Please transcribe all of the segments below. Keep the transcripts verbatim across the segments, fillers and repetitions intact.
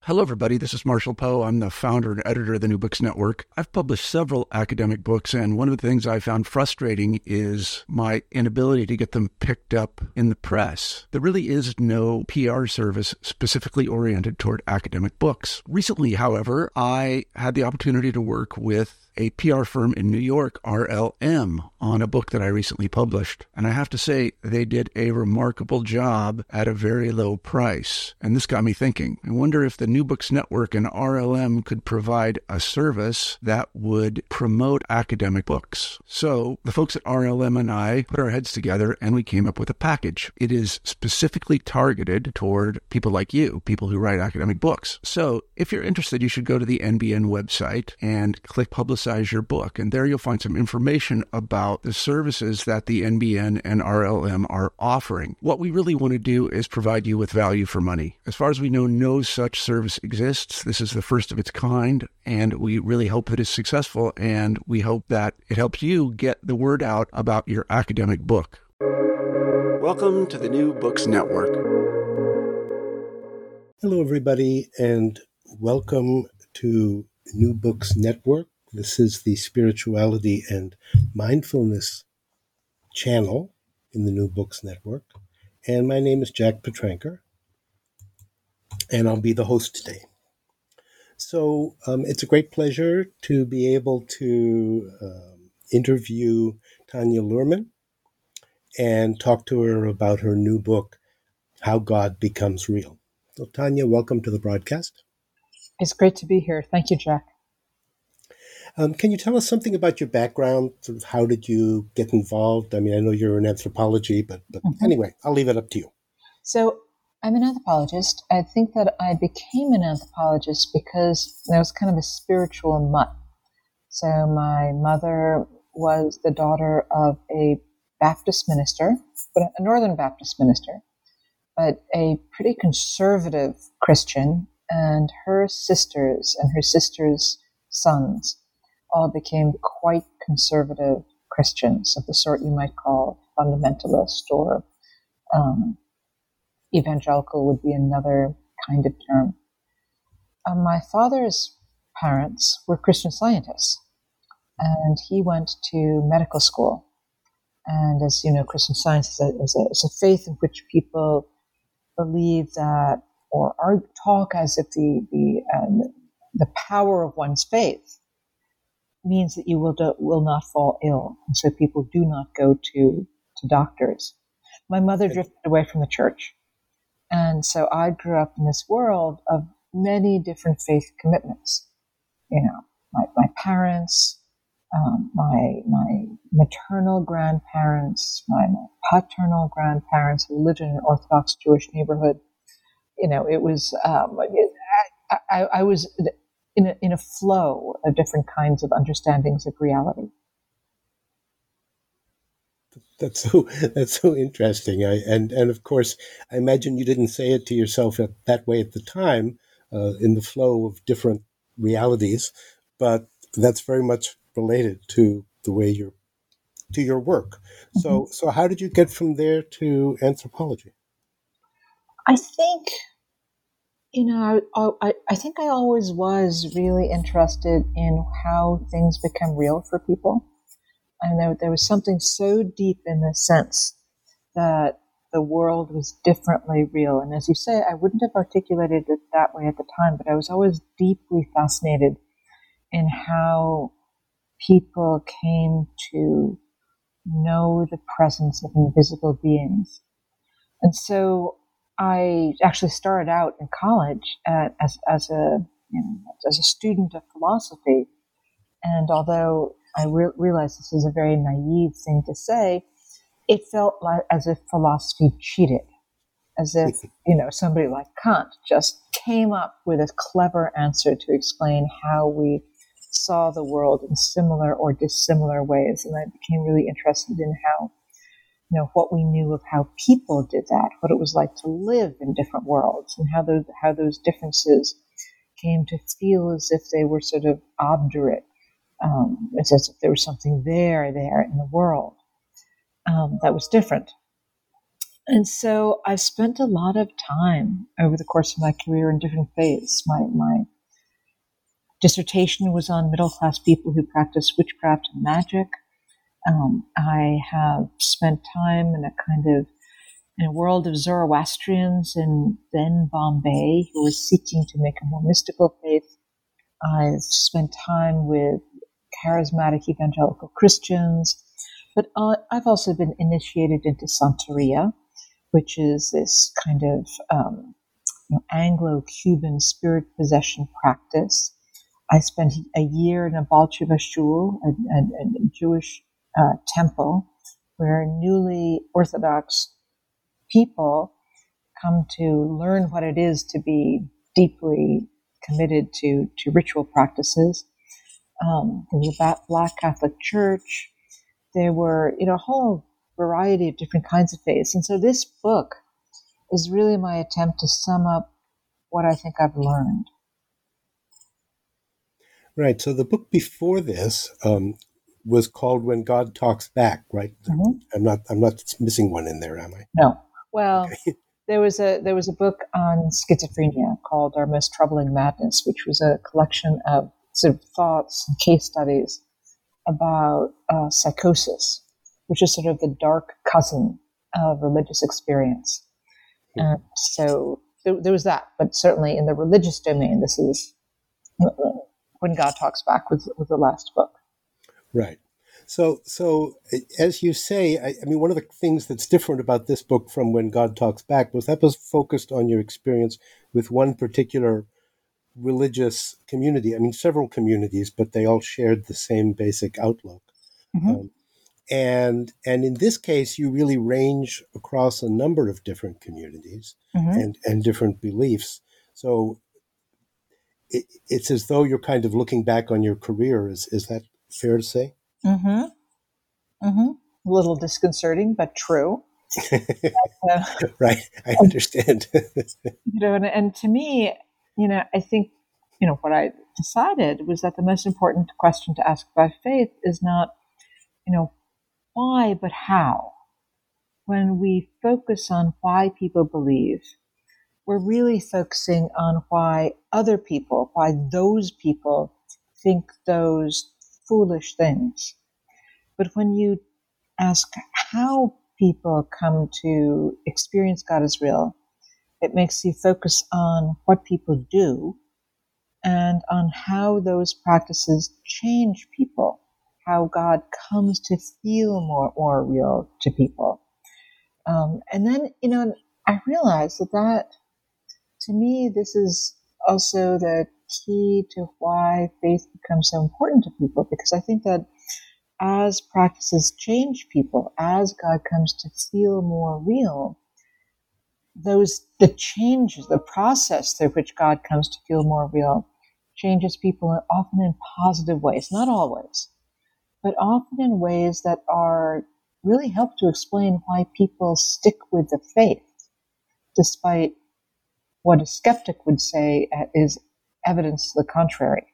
Hello, everybody. This is Marshall Poe. I'm the founder and editor of the New Books Network. I've published several academic books, and one of the things I found frustrating is my inability to get them picked up in the press. There really is no P R service specifically oriented toward academic books. Recently, however, I had the opportunity to work with a P R firm in New York, R L M, on a book that I recently published. And I have to say, they did a remarkable job at a very low price. And this got me thinking. I wonder if the New Books Network and R L M could provide a service that would promote academic books. So the folks at R L M and I put our heads together and we came up with a package. It is specifically targeted toward people like you, people who write academic books. So if you're interested, you should go to the N B N website and click Publicize your book. And there you'll find some information about the services that the N B N and R L M are offering. What we really want to do is provide you with value for money. As far as we know, no such service exists. This is the first of its kind, and we really hope that it's successful, and we hope that it helps you get the word out about your academic book. Welcome to the New Books Network. Hello, everybody, and welcome to New Books Network. This is the Spirituality and Mindfulness channel in the New Books Network. And my name is Jack Petranker, and I'll be the host today. So um, it's a great pleasure to be able to um, interview Tanya Luhrmann and talk to her about her new book, How God Becomes Real. So Tanya, welcome to the broadcast. It's great to be here. Thank you, Jack. Um, can you tell us something about your background? Sort of how did you get involved? I mean, I know you're in anthropology, but, but mm-hmm. anyway, I'll leave it up to you. So I'm an anthropologist. I think that I became an anthropologist because I was kind of a spiritual mutt. So my mother was the daughter of a Baptist minister, but a Northern Baptist minister, but a pretty conservative Christian, and her sisters and her sisters' sons all became quite conservative Christians of the sort you might call fundamentalist, or um, evangelical would be another kind of term. Uh, my father's parents were Christian Scientists, and he went to medical school. And as you know, Christian Science is a, is a, is a faith in which people believe that, or are, talk as if the the, um, the power of one's faith means that you will do, will not fall ill, and so people do not go to to doctors. My mother drifted away from the church, and so I grew up in this world of many different faith commitments. You know, my my parents, um, my my maternal grandparents, my, my paternal grandparents who lived in an Orthodox Jewish neighborhood. You know, it was um, I, I, I was. In a, in a flow of different kinds of understandings of reality. That's so that's so interesting. I, and and of course, I imagine you didn't say it to yourself at, that way at the time, uh, in the flow of different realities, but that's very much related to the way you're to your work. Mm-hmm. So so how did you get from there to anthropology? I think. You know, I, I think I always was really interested in how things become real for people. And there, there was something so deep in the sense that the world was differently real. And as you say, I wouldn't have articulated it that way at the time, but I was always deeply fascinated in how people came to know the presence of invisible beings. And so I actually started out in college at, as as a you know, as a student of philosophy, and although I re- realize this is a very naive thing to say, it felt like as if philosophy cheated, as if you know somebody like Kant just came up with a clever answer to explain how we saw the world in similar or dissimilar ways, and I became really interested in how. You know, what we knew of how people did that, what it was like to live in different worlds, and how those how those differences came to feel as if they were sort of obdurate, um, as if there was something there there in the world um, that was different. And so I spent a lot of time over the course of my career in different faiths. My, my dissertation was on middle-class people who practice witchcraft and magic. Um, I have spent time in a kind of in a world of Zoroastrians in then Bombay who were seeking to make a more mystical faith. I've spent time with charismatic evangelical Christians, but uh, I've also been initiated into Santeria, which is this kind of um, you know, Anglo-Cuban spirit possession practice. I spent a year in a Balchiva shul, a, a, a Jewish uh, temple, where newly Orthodox people come to learn what it is to be deeply committed to, to ritual practices. Um, there was a Black Catholic church. There were, you know, a whole variety of different kinds of faiths. And so this book is really my attempt to sum up what I think I've learned. Right. So the book before this um, was called When God Talks Back, right? Mm-hmm. I'm not I'm not missing one in there, am I? No. Well, okay. there was a there was a book on schizophrenia called Our Most Troubling Madness, which was a collection of sort of thoughts and case studies about uh, psychosis, which is sort of the dark cousin of religious experience. Mm-hmm. And so there, there was that, but certainly in the religious domain, this is uh, When God Talks Back was, was the last book. Right. So, so as you say, I, I mean, one of the things that's different about this book from When God Talks Back was that was focused on your experience with one particular religious community. I mean, several communities, but they all shared the same basic outlook. Mm-hmm. Um, and and in this case, you really range across a number of different communities mm-hmm. and, and different beliefs. So it, it's as though you're kind of looking back on your career. Is is that fair to say? Mm-hmm. Mm-hmm. A little disconcerting, but true. uh, right. I understand. you know, and, and to me, you know, I think, you know, what I decided was that the most important question to ask by faith is not, you know, why, but how. When we focus on why people believe, we're really focusing on why other people, why those people think those foolish things. But when you ask how people come to experience God as real, it makes you focus on what people do and on how those practices change people, how God comes to feel more, more real to people. Um, and then, you know, I realized that that, to me, this is also the key to why faith becomes so important to people, because I think that as practices change people, as God comes to feel more real, those the changes, the process through which God comes to feel more real, changes people often in positive ways, not always, but often in ways that are really help to explain why people stick with the faith, despite what a skeptic would say is evidence to the contrary.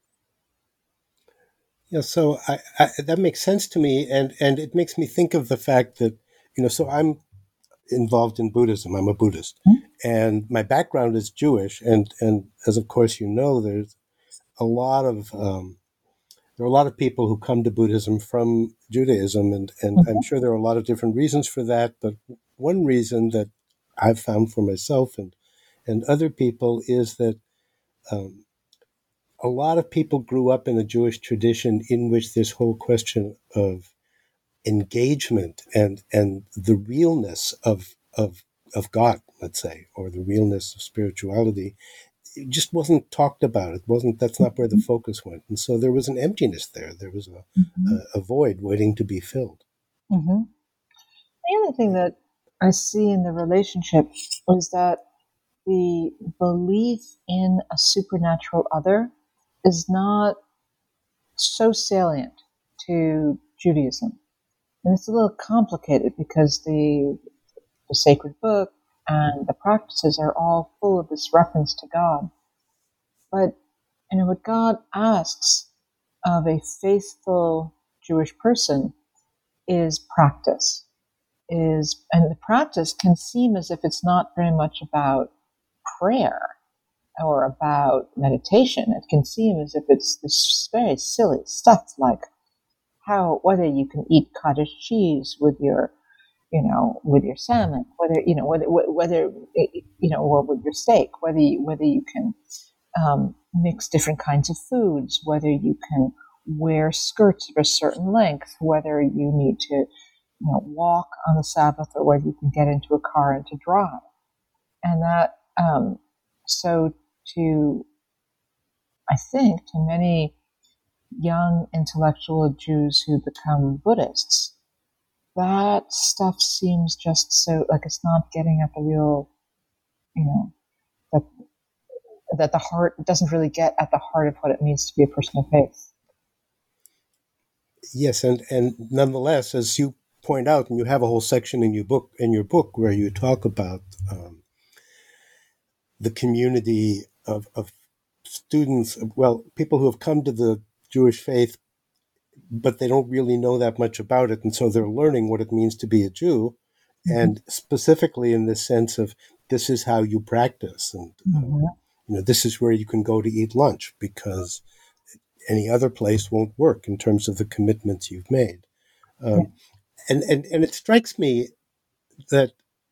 Yeah, so I, I, that makes sense to me, and, and it makes me think of the fact that, you know, so I'm involved in Buddhism. I'm a Buddhist, mm-hmm. and my background is Jewish, and, and as of course you know, there's a lot of um, there are a lot of people who come to Buddhism from Judaism, and, and mm-hmm. I'm sure there are a lot of different reasons for that, but one reason that I've found for myself and and other people is that um, a lot of people grew up in a Jewish tradition in which this whole question of engagement and and the realness of of of God, let's say, or the realness of spirituality, it just wasn't talked about. It wasn't. That's not where the focus went, and so there was an emptiness there. There was a mm-hmm. a, a void waiting to be filled. Mm-hmm. The other thing that I see in the relationship is that the belief in a supernatural other is not so salient to Judaism. And it's a little complicated because the, the sacred book and the practices are all full of this reference to God. But, you know, what God asks of a faithful Jewish person is practice. is, and the practice can seem as if it's not very much about prayer or about meditation. It can seem as if it's this very silly stuff like how, whether you can eat cottage cheese with your, you know, with your salmon, whether, you know, whether, whether, you know, or with your steak, whether you, whether you can um, mix different kinds of foods, whether you can wear skirts of a certain length, whether you need to, you know, walk on the Sabbath, or whether you can get into a car and to drive. And that, um, so to, I think, to many young intellectual Jews who become Buddhists, that stuff seems just so, like it's not getting at the real, you know, that, that the heart, it doesn't really get at the heart of what it means to be a person of faith. Yes, and, and nonetheless, as you point out, and you have a whole section in your book in your book where you talk about um, the community of, of students, well, people who have come to the Jewish faith, but they don't really know that much about it, and so they're learning what it means to be a Jew, mm-hmm. and specifically in this sense of this is how you practice, and mm-hmm. uh, you know, this is where you can go to eat lunch because any other place won't work in terms of the commitments you've made. Um, yeah. And, and, and it strikes me that,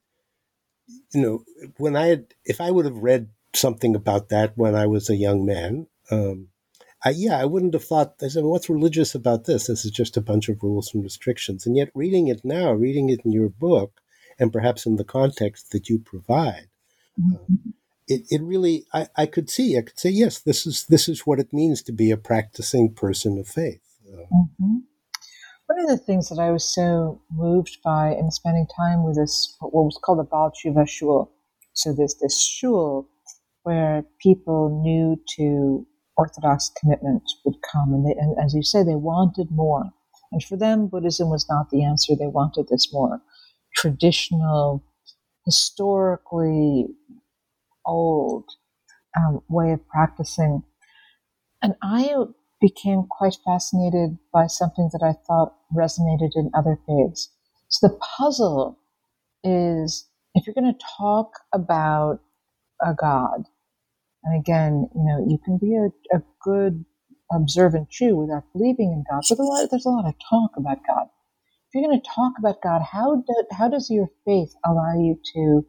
you know, when I had, if I would have read something about that when I was a young man, um, I, yeah, I wouldn't have thought, I said, well, what's religious about this? This is just a bunch of rules and restrictions. And yet reading it now, reading it in your book, and perhaps in the context that you provide, mm-hmm. uh, It it really, I, I could see, I could say, yes, this is this is what it means to be a practicing person of faith. Uh, mm-hmm. One of the things that I was so moved by in spending time with this, what was called the Baal Tshuva Shul, so there's this shul where people new to Orthodox commitment would come, and, they, and as you say, they wanted more. And for them, Buddhism was not the answer. They wanted this more traditional, historically old um, way of practicing. And I became quite fascinated by something that I thought resonated in other faiths. So the puzzle is, if you're going to talk about a God, and again, you know, you can be a, a good observant Jew without believing in God, but a lot, there's a lot of talk about God. If you're going to talk about God, how do, how does your faith allow you to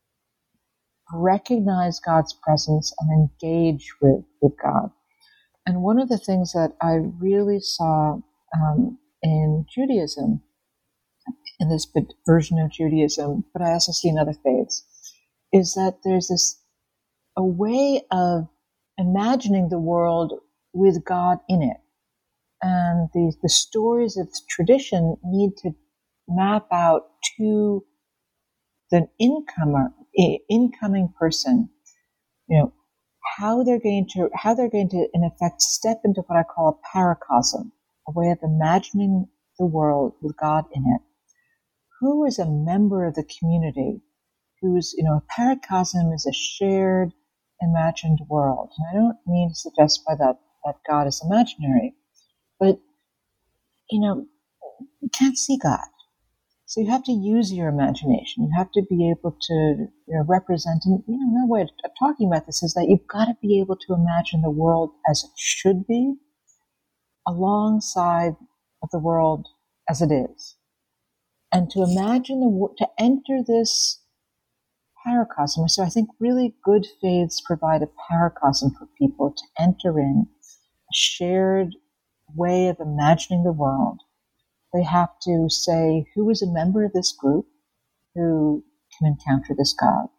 recognize God's presence and engage with, with God? And one of the things that I really saw um, in Judaism, in this version of Judaism, but I also see in other faiths, is that there's this a way of imagining the world with God in it. And the, the stories of tradition need to map out to the incomer, incoming person, you know, how they're going to, how they're going to, in effect, step into what I call a paracosm, a way of imagining the world with God in it. Who is a member of the community? Who's, you know, a paracosm is a shared, imagined world. And I don't mean to suggest by that that God is imaginary, but, you know, you can't see God. So you have to use your imagination. You have to be able to, you know, represent, and, you know, another way of talking about this is that you've got to be able to imagine the world as it should be alongside of the world as it is. And to imagine the, to enter this paracosm. So I think really good faiths provide a paracosm for people to enter in, a shared way of imagining the world. They have to say, who is a member of this group who can encounter this God?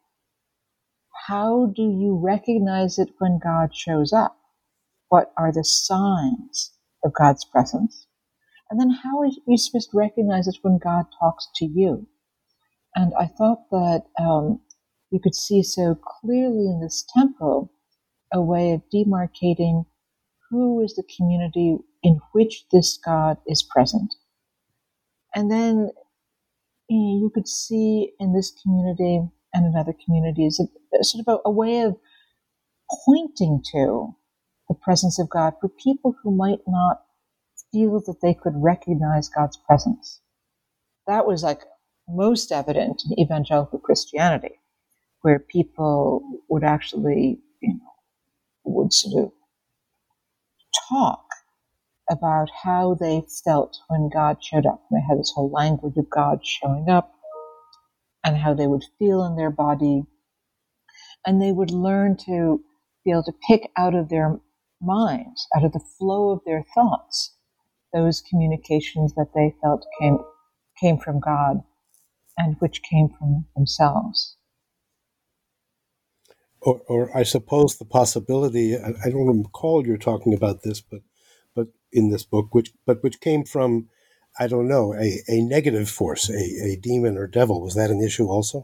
How do you recognize it when God shows up? What are the signs of God's presence? And then how are you supposed to recognize it when God talks to you? And I thought that um, you could see so clearly in this temple a way of demarcating who is the community in which this God is present. And then, you know, you could see in this community and in other communities a, a sort of a, a way of pointing to the presence of God for people who might not feel that they could recognize God's presence. That was like most evident in evangelical Christianity, where people would actually, you know, would sort of talk about how they felt when God showed up. They had this whole language of God showing up and how they would feel in their body. And they would learn to be able to pick out of their minds, out of the flow of their thoughts, those communications that they felt came came from God and which came from themselves. Or, or I suppose the possibility, I, I don't recall you're talking about this, but but in this book, which but which came from, I don't know, a, a negative force, a, a demon or devil. Was that an issue also?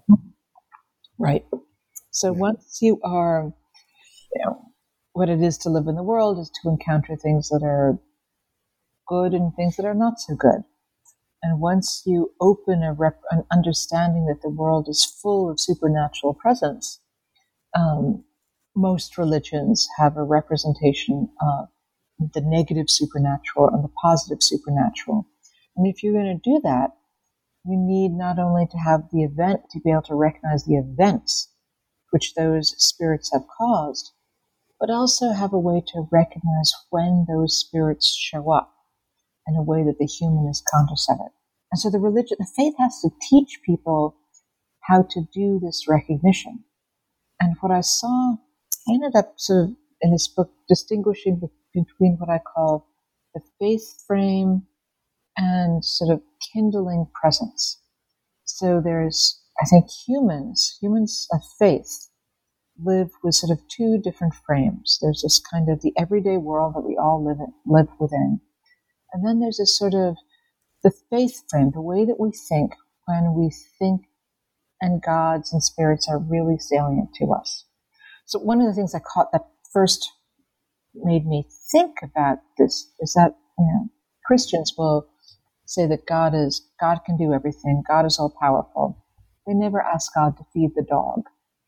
Right. So yeah. Once you are, you know, what it is to live in the world is to encounter things that are good and things that are not so good. And once you open a rep- an understanding that the world is full of supernatural presence, um, most religions have a representation of the negative supernatural and the positive supernatural. And if you're going to do that, you need not only to have the event, to be able to recognize the events which those spirits have caused, but also have a way to recognize when those spirits show up in a way that the human is conscious of it. And so the religion, the faith has to teach people how to do this recognition. And what I saw, I ended up sort of in this book distinguishing between what I call the faith frame and sort of kindling presence. So there's, I think humans, humans of faith live with sort of two different frames. There's this kind of the everyday world that we all live in, live within. And then there's this sort of the faith frame, the way that we think when we think and gods and spirits are really salient to us. So one of the things I caught that first made me think about this is that, you know, Christians will say that God is, God can do everything, God is all powerful. They never ask God to feed the dog.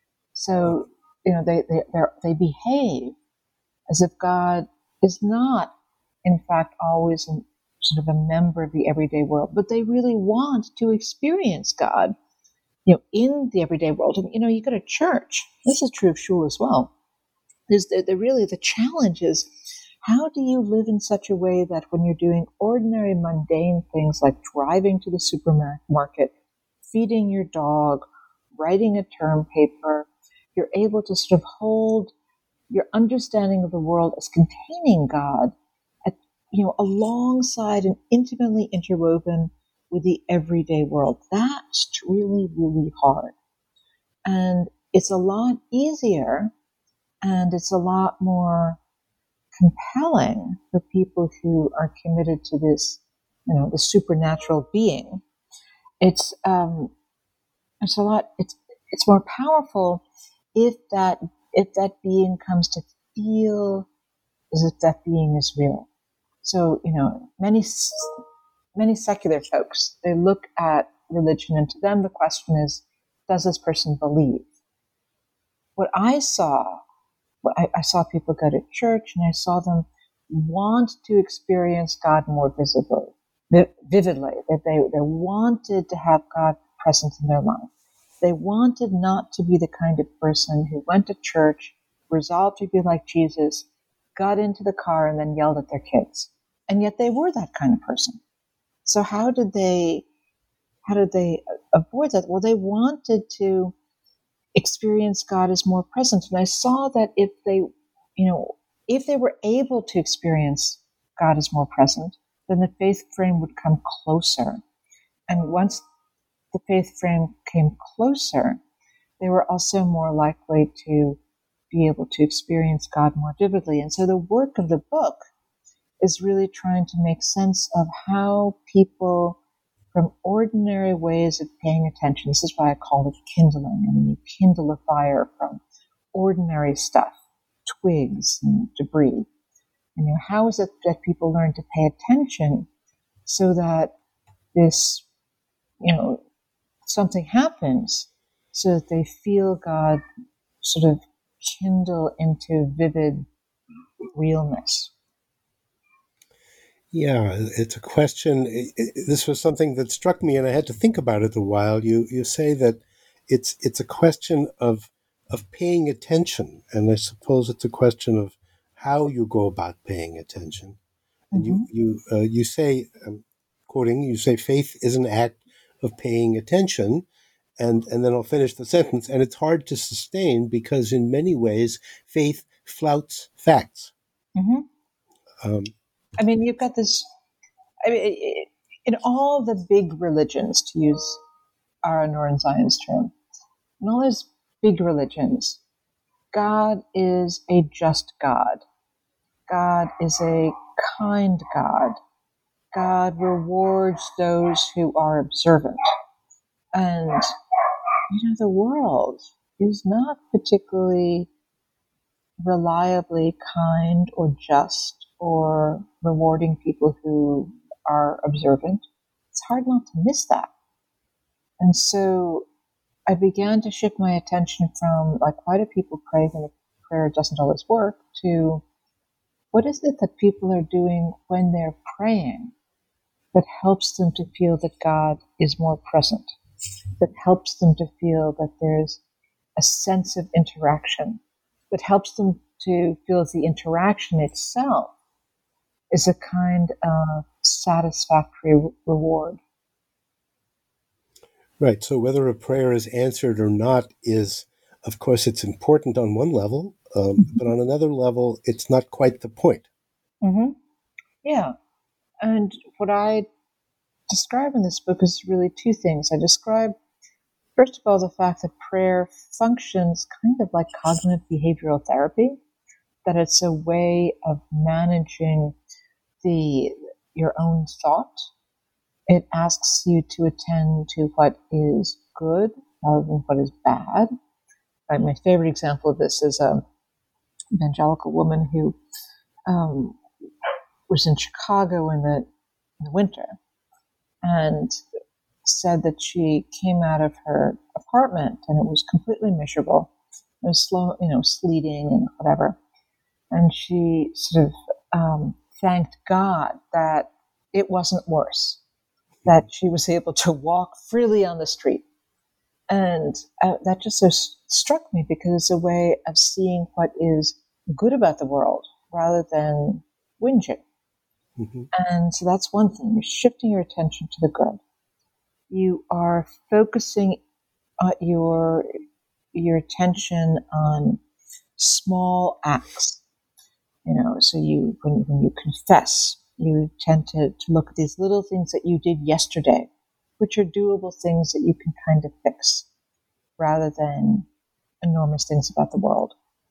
So, you know, they, they, they behave as if God is not, in fact, always in, sort of a member of the everyday world, but they really want to experience God, you know, in the everyday world. And, you know, you go to church. This is true of shul as well. There's the, the really the challenge is, how do you live in such a way that when you're doing ordinary, mundane things like driving to the supermarket, feeding your dog, writing a term paper, you're able to sort of hold your understanding of the world as containing God, at, you know, alongside and intimately interwoven with the everyday world. That's really, really hard. And it's a lot easier and it's a lot more compelling for people who are committed to this, you know, the supernatural being. It's, um, it's a lot, it's, it's more powerful if that, if that being comes to feel as if that being is real. So, you know, many, many secular folks, they look at religion and to them the question is, does this person believe? What I saw, I, I saw people go to church and I saw them want to experience God more visibly, vividly, that they, they wanted to have God present in their life. They wanted not to be the kind of person who went to church, resolved to be like Jesus, got into the car and then yelled at their kids. And yet they were that kind of person. So how did they, how did they avoid that? Well, they wanted to experience God as more present. And I saw that if they, you know, if they were able to experience God as more present, then the faith frame would come closer. And once the faith frame came closer, they were also more likely to be able to experience God more vividly. And so the work of the book is really trying to make sense of how people from ordinary ways of paying attention, this is why I call it kindling. I mean, you kindle a fire from ordinary stuff, twigs and debris. And, you know, how is it that people learn to pay attention so that this, you know, something happens so that they feel God sort of kindle into vivid realness? Yeah, it's a question. It, it, this was something that struck me, and I had to think about it a while. You you say that it's it's a question of of paying attention, and I suppose it's a question of how you go about paying attention. And you Mm-hmm. you uh, you say, um, quoting, you say, faith is an act of paying attention, and and then I'll finish the sentence. And it's hard to sustain because in many ways faith flouts facts. Mm-hmm. Um, I mean, you've got this. I mean, it, in all the big religions, to use our Northern Zionist term, in all those big religions, God is a just God. God is a kind God. God rewards those who are observant. And, you know, the world is not particularly reliably kind or just or rewarding people who are observant. It's hard not to miss that. And so I began to shift my attention from, like, why do people pray when prayer doesn't always work, to what is it that people are doing when they're praying that helps them to feel that God is more present, that helps them to feel that there's a sense of interaction, that helps them to feel that the interaction itself is a kind of satisfactory re- reward. Right. So whether a prayer is answered or not is, of course, it's important on one level, um, but on another level, it's not quite the point. Mm-hmm. Yeah. And what I describe in this book is really two things. I describe, first of all, the fact that prayer functions kind of like cognitive behavioral therapy, that it's a way of managing the your own thought. It asks you to attend to what is good rather than what is bad. Right, my favorite example of this is an evangelical woman who um, was in Chicago in the, in the winter and said that she came out of her apartment and it was completely miserable. It was slow, you know, sleeting and whatever. And she sort of um, thanked God that it wasn't worse, that she was able to walk freely on the street. And uh, that just so s- struck me because it's a way of seeing what is good about the world rather than whinging. Mm-hmm. And so that's one thing. You're shifting your attention to the good. You are focusing uh, your your attention on small acts. You know, so you when, when you confess, you tend to, to look at these little things that you did yesterday, which are doable things that you can kind of fix, rather than enormous things about the world.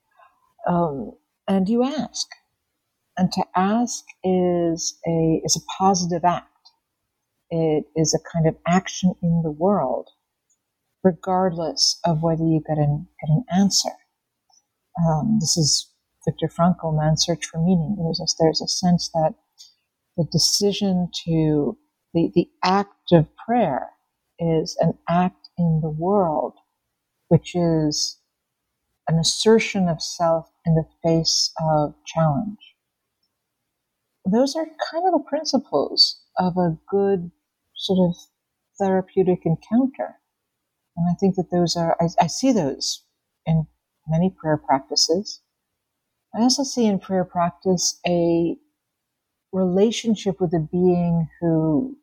Um, and you ask, and to ask is a is a positive act. It is a kind of action in the world, regardless of whether you get an get an answer. Um, this is Viktor Frankl, Man's Search for Meaning. There's a, there's a sense that the decision to the the act of prayer is an act in the world, which is an assertion of self in the face of challenge. Those are kind of the principles of a good sort of therapeutic encounter. And I think that those are, I, I see those in many prayer practices. I also see in prayer practice a relationship with a being who,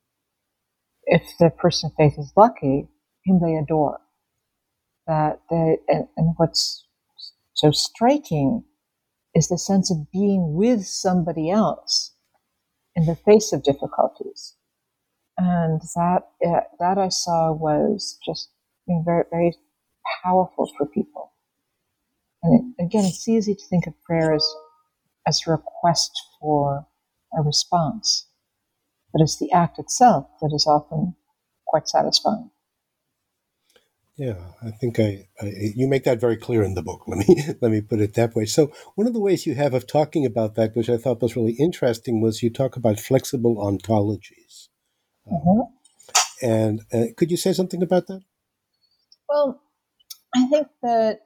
if the person of faith is lucky, whom they adore. That they, and, and what's so striking is the sense of being with somebody else in the face of difficulties. And that uh, that I saw was just, you know, very, very powerful for people. And it, again, it's easy to think of prayer as, as a request for a response, but it's the act itself that is often quite satisfying. Yeah, I think I, I you make that very clear in the book. Let me let me put it that way. So one of the ways you have of talking about that, which I thought was really interesting, was you talk about flexible ontologies. Um, Mm-hmm. and uh, could you say something about that? Well, I think that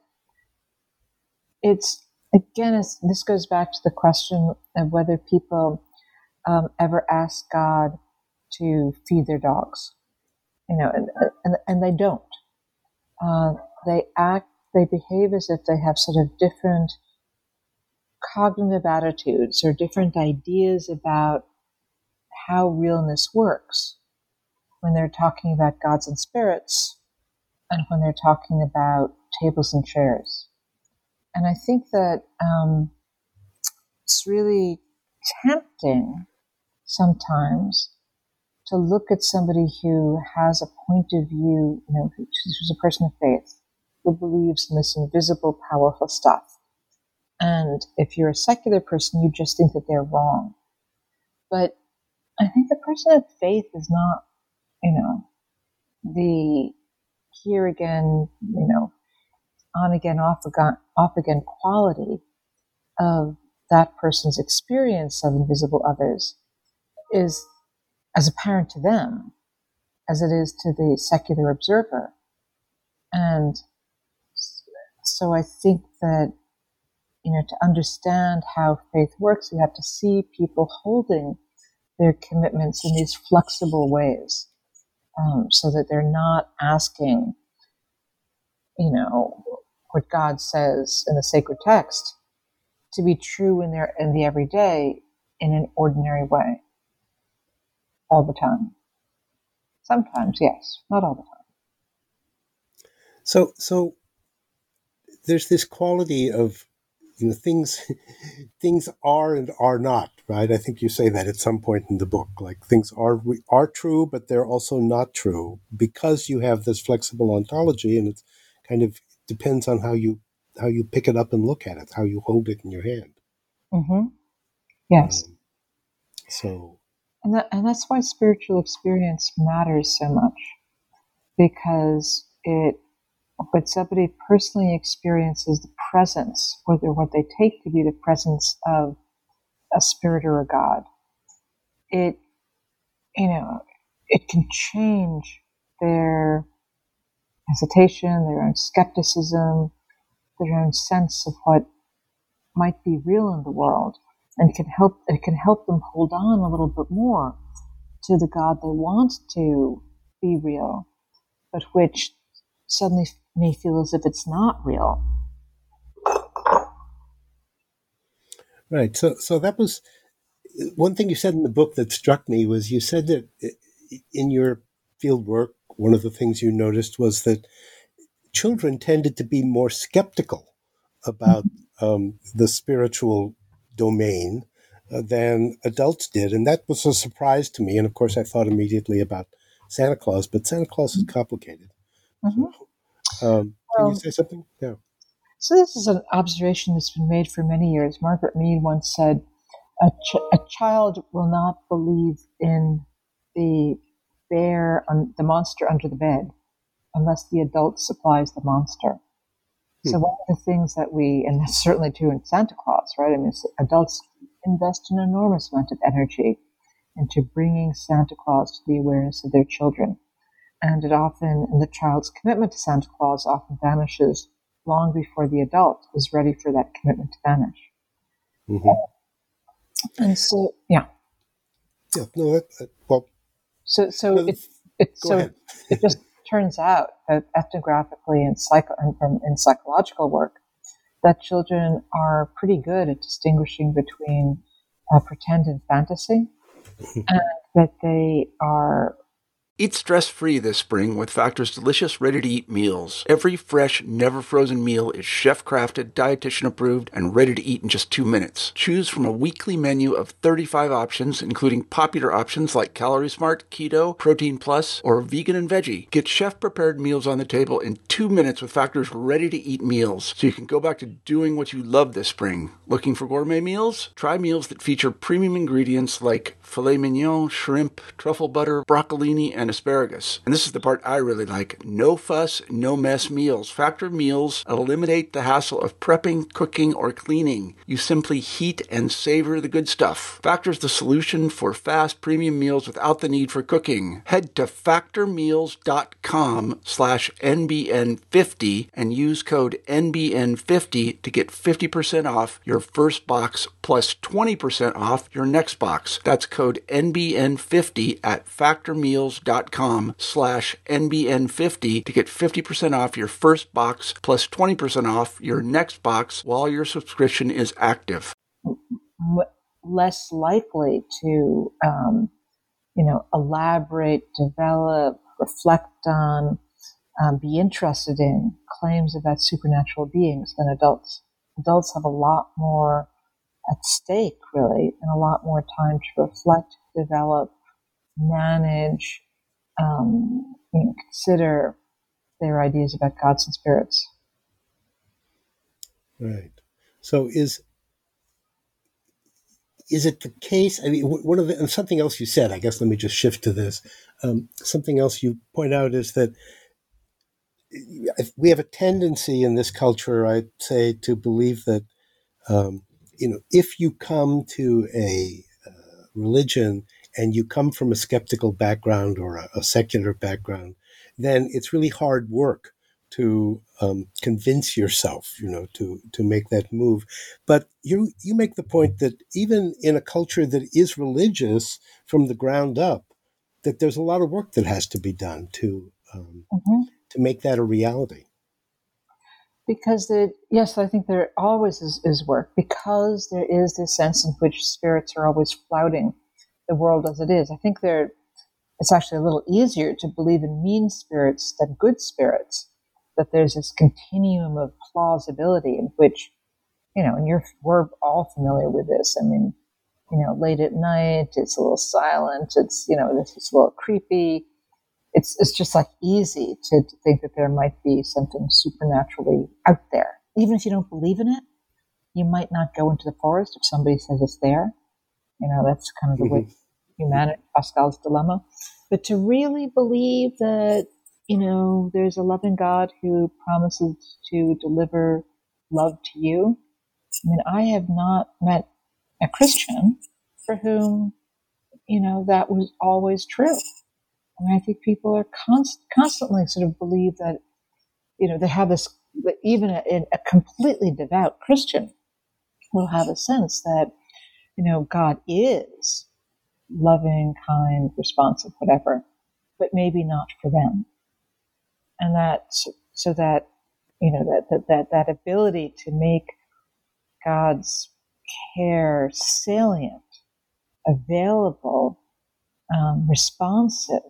it's, again, it's, this goes back to the question of whether people um, ever ask God to feed their dogs, you know, and and, and they don't. Uh, they act, they behave as if they have sort of different cognitive attitudes or different ideas about how realness works when they're talking about gods and spirits and when they're talking about tables and chairs. And I think that um, it's really tempting sometimes to look at somebody who has a point of view, you know, who's a person of faith, who believes in this invisible, powerful stuff. And if you're a secular person, you just think that they're wrong. But I think the person of faith is not, you know, the here again, you know, on again, off again, off again quality of that person's experience of invisible others is as apparent to them as it is to the secular observer. And so I think that, you know, to understand how faith works, you have to see people holding their commitments in these flexible ways, um, so that they're not asking, you know, what God says in the sacred text to be true in their in the everyday in an ordinary way all the time. Sometimes, yes, not all the time. So, so there's this quality of, you know, things, things are and are not, right? I think you say that at some point in the book, like things are are true, but they're also not true because you have this flexible ontology, and it kind of depends on how you how you pick it up and look at it, how you hold it in your hand. Mm-hmm. Yes. Um, so, and that and that's why spiritual experience matters so much, because it. When somebody personally experiences the presence, whether what they take to be the presence of a spirit or a God, it, you know, it can change their hesitation, their own skepticism, their own sense of what might be real in the world, and can help. It can help them hold on a little bit more to the God they want to be real, but which suddenly may feel as if it's not real. Right. So, so that was one thing you said in the book that struck me. Was you said that in your field work, one of the things you noticed was that children tended to be more skeptical about um, the spiritual domain uh, than adults did, and that was a surprise to me. And of course, I thought immediately about Santa Claus, but Santa Claus is complicated. Mm-hmm. So, um, can well, you say something? Yeah. So this is an observation that's been made for many years. Margaret Mead once said, a, ch- a child will not believe in the bear, um, the monster under the bed, unless the adult supplies the monster. Hmm. So one of the things that we, and that's certainly true in Santa Claus, right? I mean, adults invest an enormous amount of energy into bringing Santa Claus to the awareness of their children. And it often, and the child's commitment to Santa Claus often vanishes long before the adult is ready for that commitment to vanish. Mm-hmm. And so, yeah. Yeah, no, that, that, well. So, so no, it, it go so ahead. it just turns out that ethnographically and psycho and from in psychological work, that children are pretty good at distinguishing between uh, pretend and fantasy, and that they are. Eat stress-free this spring with Factor's delicious, ready-to-eat meals. Every fresh, never-frozen meal is chef-crafted, dietitian-approved, and ready to eat in just two minutes. Choose from a weekly menu of thirty-five options, including popular options like Calorie Smart, Keto, Protein Plus, or Vegan and Veggie. Get chef-prepared meals on the table in two minutes with Factor's ready-to-eat meals, so you can go back to doing what you love this spring. Looking for gourmet meals? Try meals that feature premium ingredients like filet mignon, shrimp, truffle butter, broccolini, and asparagus. And this is the part I really like. No fuss, no mess meals. Factor meals eliminate the hassle of prepping, cooking, or cleaning. You simply heat and savor the good stuff. Factor's the solution for fast premium meals without the need for cooking. Head to factormeals.com slash NBN50 and use code N B N fifty to get fifty percent off your first box plus twenty percent off your next box. That's code N B N fifty at factormeals.com slash NBN50 to get fifty percent off your first box plus twenty percent off your next box while your subscription is active. Less likely to, um, you know, elaborate, develop, reflect on, um, be interested in claims about supernatural beings than adults. Adults have a lot more at stake, really, and a lot more time to reflect, develop, manage, um, you know, consider their ideas about gods and spirits. Right. So is is it the case? I mean, one of the, and something else you said, I guess, let me just shift to this. Um, something else you point out is that we have a tendency in this culture, I'd say, to believe that, um, you know, if you come to a uh, religion and you come from a skeptical background or a, a secular background, then it's really hard work to um, convince yourself, you know, to to make that move. But you you make the point that even in a culture that is religious from the ground up, that there's a lot of work that has to be done to um, Mm-hmm. to make that a reality. Because the, yes, I think there always is, is work, because there is this sense in which spirits are always flouting the world as it is. I think there, it's actually a little easier to believe in mean spirits than good spirits, that there's this continuum of plausibility in which, you know, and you're, we're all familiar with this. I mean, you know, late at night, it's a little silent, it's, you know, this is a little creepy. It's it's just like easy to, to think that there might be something supernaturally out there. Even if you don't believe in it, you might not go into the forest if somebody says it's there. You know, that's kind of the way humanity, Pascal's dilemma. But to really believe that, you know, there's a loving God who promises to deliver love to you. I mean, I have not met a Christian for whom, you know, that was always true. I mean, I think people are const- constantly sort of believe that, you know, they have this, that even a, a completely devout Christian will have a sense that, you know, God is loving, kind, responsive, whatever, but maybe not for them. And that, so that, you know, that, that, that, that ability to make God's care salient, available, um, responsive,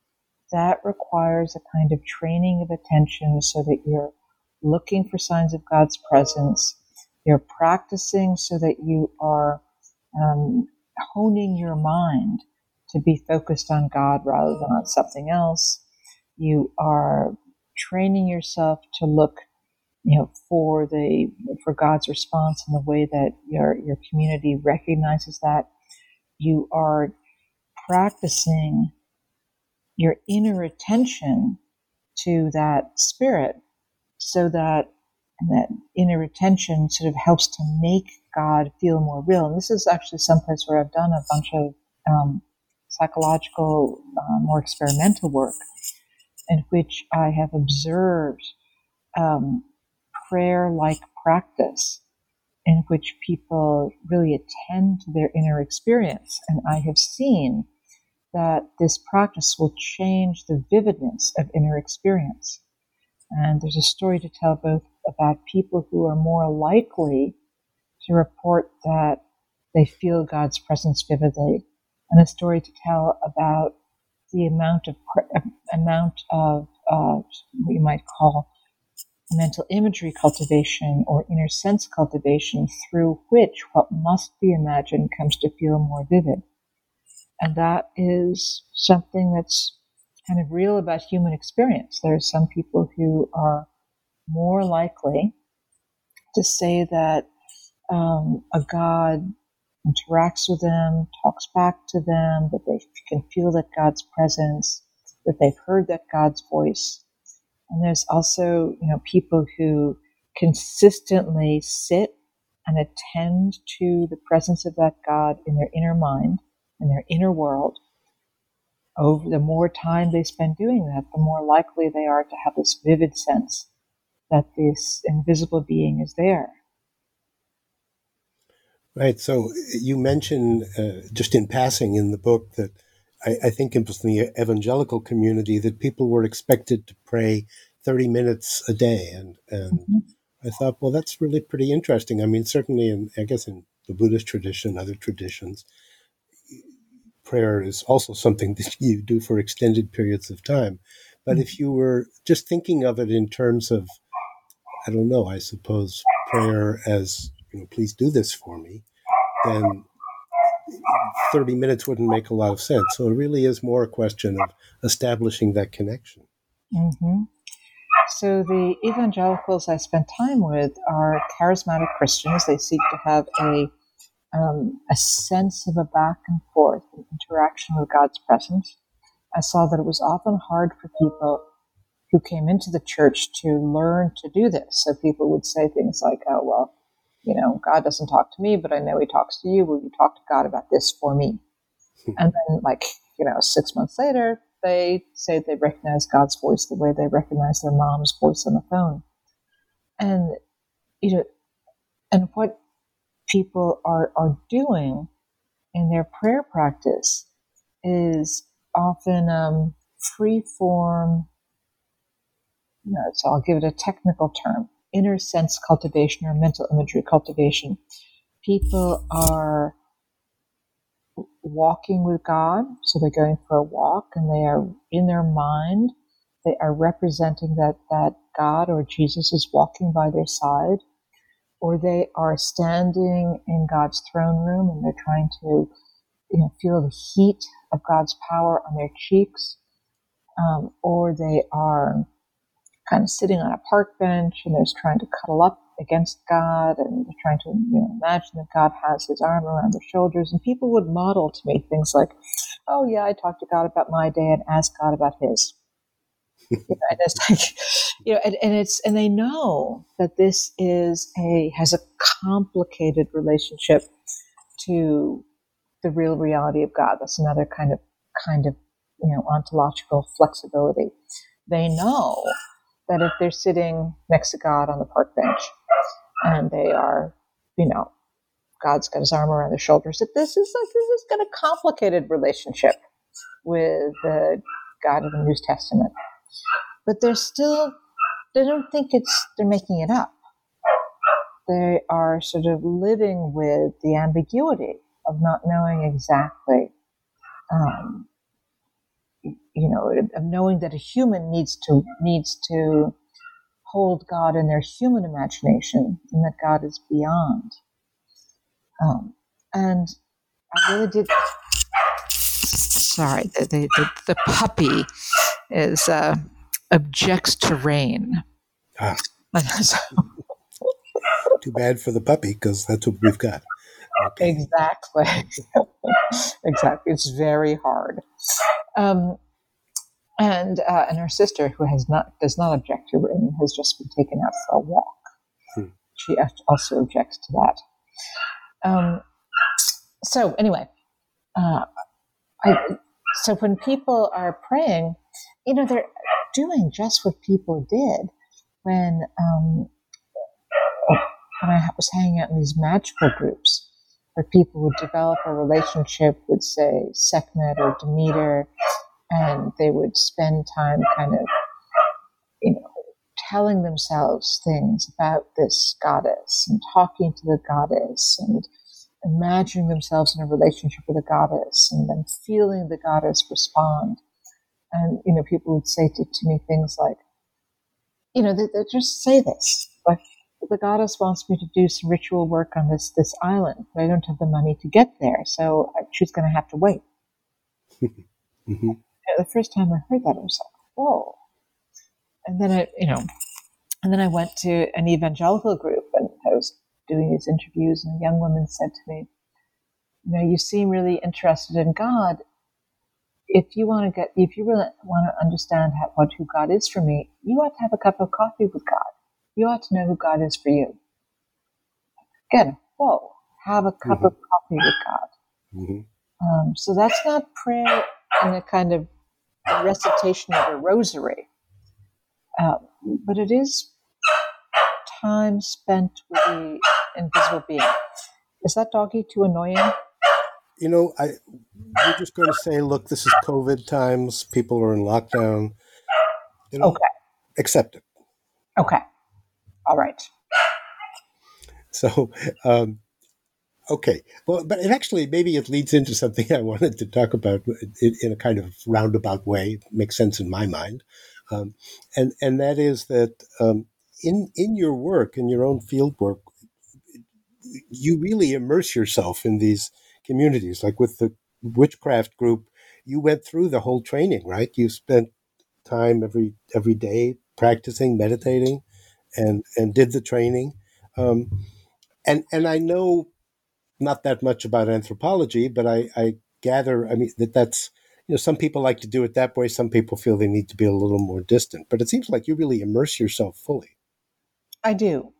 that requires a kind of training of attention so that you're looking for signs of God's presence. You're practicing so that you are um, honing your mind to be focused on God rather than on something else. You are training yourself to look, you know, for the for God's response in the way that your your community recognizes that. You are practicing your inner attention to that spirit, so that that inner attention sort of helps to make God feel more real. And this is actually someplace where I've done a bunch of um, psychological, uh, more experimental work, in which I have observed um, prayer-like practice, in which people really attend to their inner experience. And I have seen that this practice will change the vividness of inner experience. And there's a story to tell both about people who are more likely to report that they feel God's presence vividly, and a story to tell about the amount of amount of uh, what you might call mental imagery cultivation or inner sense cultivation, through which what must be imagined comes to feel more vivid. And that is something that's kind of real about human experience. There are some people who are more likely to say that um, a God interacts with them, talks back to them, that they can feel that God's presence, that they've heard that God's voice. And there's also, you know, people who consistently sit and attend to the presence of that God in their inner mind, in their inner world. Over the more time they spend doing that, the more likely they are to have this vivid sense that this invisible being is there. Right. So you mentioned uh, just in passing in the book that I, I think it was in the evangelical community that people were expected to pray thirty minutes a day. And, and Mm-hmm. I thought, well, that's really pretty interesting. I mean, certainly in, I guess in the Buddhist tradition, other traditions, prayer is also something that you do for extended periods of time. But if you were just thinking of it in terms of, I don't know, I suppose prayer as, you know, please do this for me, then thirty minutes wouldn't make a lot of sense. So it really is more a question of establishing that connection. Mm-hmm. So the evangelicals I spent time with are charismatic Christians. They seek to have a um, a sense of a back and forth, an interaction with God's presence. I saw that it was often hard for people who came into the church to learn to do this. So people would say things like, oh, well, you know, God doesn't talk to me, but I know he talks to you. Will you talk to God about this for me? And then, like, you know, six months later, they say they recognize God's voice the way they recognize their mom's voice on the phone. And, you know, and what people are, are doing in their prayer practice is often um, free form, you know, so I'll give it a technical term, inner sense cultivation or mental imagery cultivation. People are walking with God, so they're going for a walk and they are in their mind, they are representing that, that God or Jesus is walking by their side, or they are standing in God's throne room and they're trying to, you know, feel the heat of God's power on their cheeks, um, or they are kind of sitting on a park bench and they're trying to cuddle up against God and they're trying to, you know, imagine that God has his arm around their shoulders. And people would model to me things like, oh yeah, I talked to God about my day and asked God about his. You know, and it's like, you know, and, and it's, and they know that this is a, has a complicated relationship to the real reality of God. That's another kind of, kind of, you know, ontological flexibility. They know that if they're sitting next to God on the park bench and they are, you know, God's got his arm around their shoulders, that this is like, this is got a complicated relationship with the God of the New Testament. But they're still, they don't think it's, they're making it up. They are sort of living with the ambiguity of not knowing exactly, um, you know, of knowing that a human needs to, needs to hold God in their human imagination and that God is beyond. Um, and I really did, sorry, the, the, the, the puppy is, uh, objects to rain. Ah. Too bad for the puppy, because that's what we've got. Okay. Exactly. Exactly. It's very hard. Um, and uh, and her sister, who has not does not object to rain, has just been taken out for a walk. Hmm. She also objects to that. Um, so anyway, uh, I, so when people are praying, you know, they're doing just what people did when um, when I was hanging out in these magical groups, where people would develop a relationship with, say, Sekhmet or Demeter, and they would spend time kind of, you know, telling themselves things about this goddess and talking to the goddess and imagining themselves in a relationship with the goddess and then feeling the goddess respond. And, you know, people would say to, to me things like, you know, they, they just say this, like, the goddess wants me to do some ritual work on this, this island, but I don't have the money to get there, so I, she's going to have to wait. Mm-hmm. The first time I heard that, I was like, whoa. And then I, you know, and then I went to an evangelical group and I was doing these interviews, and a young woman said to me, you know, you seem really interested in God. If you want to get, if you really want to understand how, what, who God is for me, you ought to have a cup of coffee with God. You ought to know who God is for you. Again, whoa, have a cup mm-hmm. of coffee with God. Mm-hmm. Um, so that's not prayer in a kind of recitation of a rosary, um, but it is time spent with the invisible being. Is that doggy too annoying? You know, I we're just going to say, look, this is COVID times. People are in lockdown. You know, Okay. accept it. Okay. All right. So, um, okay. Well, but it actually, maybe it leads into something I wanted to talk about in, in a kind of roundabout way. It makes sense in my mind. Um, and, and that is that um, in, in your work, in your own field work, you really immerse yourself in these communities. Like with the witchcraft group, you went through the whole training, right? You spent time every every day practicing, meditating, and and did the training. Um, and and I know not that much about anthropology, but I, I gather, I mean, that that's, you know, some people like to do it that way. Some people feel they need to be a little more distant. But it seems like you really immerse yourself fully. I do.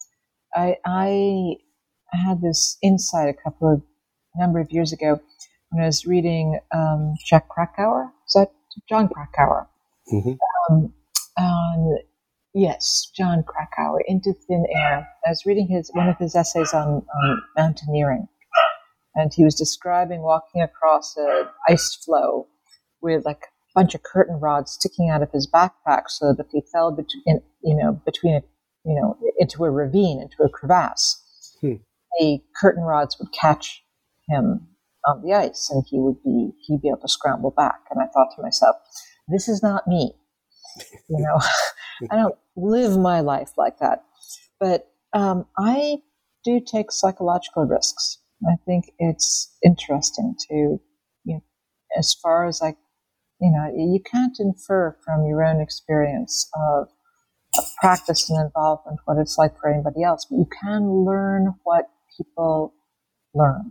I I had this insight a couple of number of years ago when I was reading um, Jack Krakauer. Is that John Krakauer? Mm-hmm. Um, um, yes, John Krakauer, Into Thin Air. I was reading his one of his essays on, on mountaineering, and he was describing walking across an ice floe with like a bunch of curtain rods sticking out of his backpack, so that if he fell between, you know, between a, you know, into a ravine, into a crevasse, Hmm. the curtain rods would catch him on the ice, and he would be he'd be able to scramble back. And I thought to myself, this is not me. You know, I don't live my life like that. But um, I do take psychological risks. I think it's interesting to, you know, as far as I, you know, you can't infer from your own experience of, of practice and involvement what it's like for anybody else, but you can learn what people learn.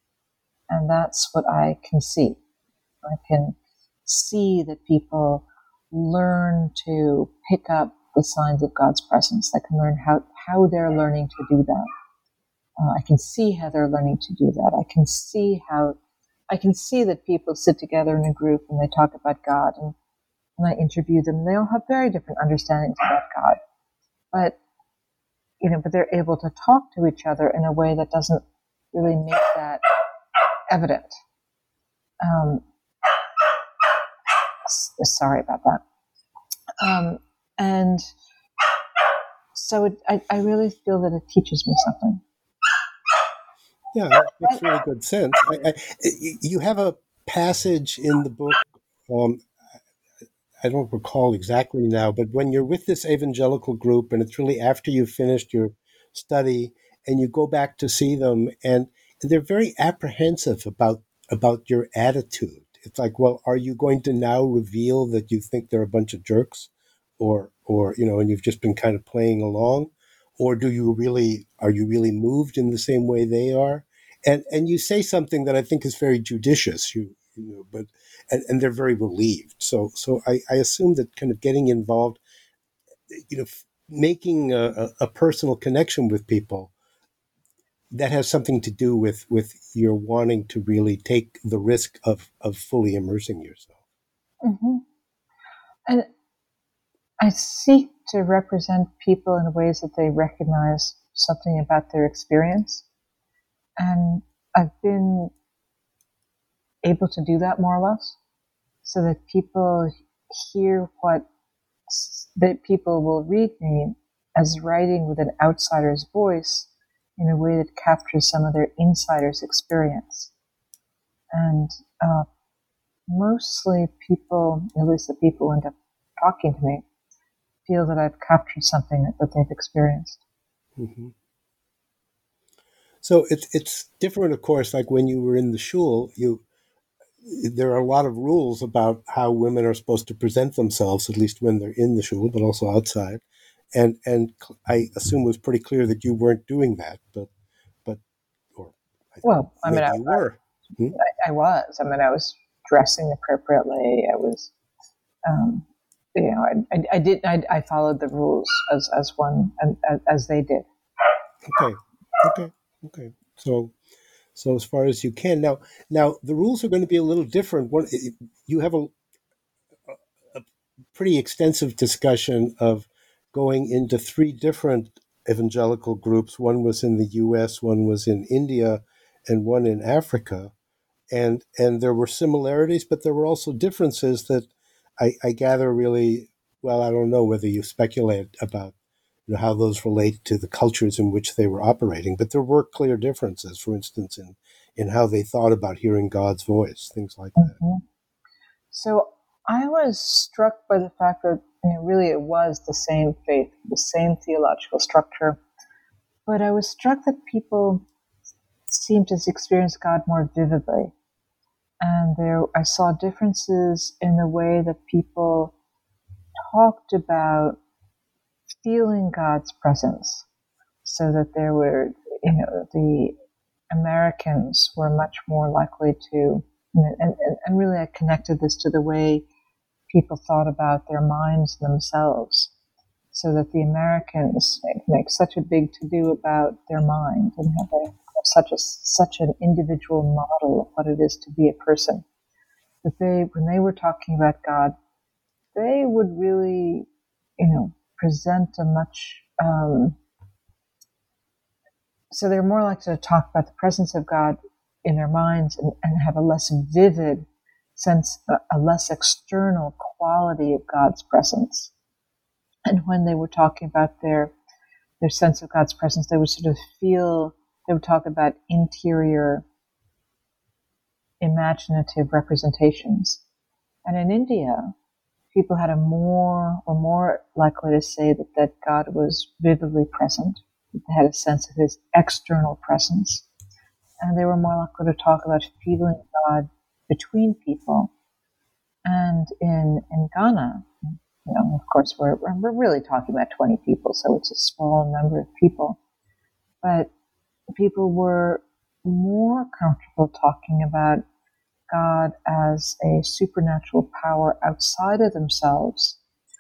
And that's what I can see. I can see that people learn to pick up the signs of God's presence. I can learn how, how they're learning to do that. Uh, I can see how they're learning to do that. I can see how, I can see that people sit together in a group and they talk about God, and, and I interview them. They all have very different understandings about God. But, you know, but they're able to talk to each other in a way that doesn't really make that evident. Um, sorry about that. Um, and so it, I, I really feel that it teaches me something. Yeah, that makes really good sense. I, I, you have a passage in the book, um, I don't recall exactly now, but when you're with this evangelical group and it's really after you've finished your study and you go back to see them, and they're very apprehensive about about your attitude. It's like, well, are you going to now reveal that you think they're a bunch of jerks, or or you know, and you've just been kind of playing along, or do you really are you really moved in the same way they are? And and you say something that I think is very judicious. You you know, but and, and they're very relieved. So so I, I assume that kind of getting involved, you know, f- making a, a personal connection with people, that has something to do with with your wanting to really take the risk of of fully immersing yourself. Mm-hmm. And I seek to represent people in ways that they recognize something about their experience. And I've been able to do that more or less, so that people hear what, that people will read me as writing with an outsider's voice in a way that captures some of their insider's experience. And uh, mostly people, at least the people who end up talking to me, feel that I've captured something that, that they've experienced. Mm-hmm. So it's it's different, of course. Like when you were in the shul, you there are a lot of rules about how women are supposed to present themselves, at least when they're in the shul, but also outside. And and I assume it was pretty clear that you weren't doing that, but but or Well, I mean, maybe I, you were. Hmm? I, I was. I mean, I was dressing appropriately. I was, um, you know, I, I, I did. I, I followed the rules as as one as, as they did. Okay, okay, okay. So so as far as you can now, now the rules are going to be a little different. One, you have a, a pretty extensive discussion of going into three different evangelical groups. One was in the U S, one was in India, and one in Africa. And and there were similarities, but there were also differences that I, I gather really, well, I don't know whether you speculate about you know, how those relate to the cultures in which they were operating, but there were clear differences, for instance, in, in how they thought about hearing God's voice, things like that. Mm-hmm. So I was struck by the fact that you know, really it was the same faith, the same theological structure, but I was struck that people seemed to experience God more vividly. And there, I saw differences in the way that people talked about feeling God's presence. So that there were, you know, the Americans were much more likely to, you know, and, and really I connected this to the way people thought about their minds themselves. So that the Americans make such a big to-do about their mind and have a such a such an individual model of what it is to be a person. That they, when they were talking about God, they would really, you know, present a much. Um, so they're more likely to talk about the presence of God in their minds and, and have a less vivid sense, a, a less external quality of God's presence. And when they were talking about their their sense of God's presence, they would sort of feel. They would talk about interior, imaginative representations. And in India, people had a more, or more likely to say that, that God was vividly present, that they had a sense of his external presence. And they were more likely to talk about feeling God between people. And in, in Ghana, you know, of course, we're, we're really talking about twenty people, so it's a small number of people. But people were more comfortable talking about God as a supernatural power outside of themselves.